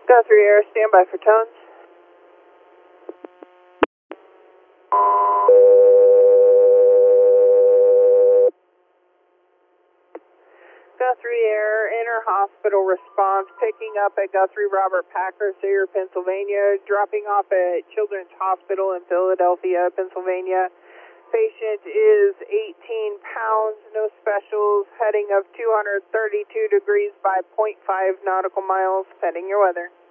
Guthrie Air, standby for tones. Guthrie Air, inter-hospital response, picking up at Guthrie Robert Packer, Sayre, Pennsylvania, dropping off at Children's Hospital in Philadelphia, Pennsylvania. Patient is 18 pounds, no specials, heading of 232 degrees by 0.5 nautical miles, heading your weather.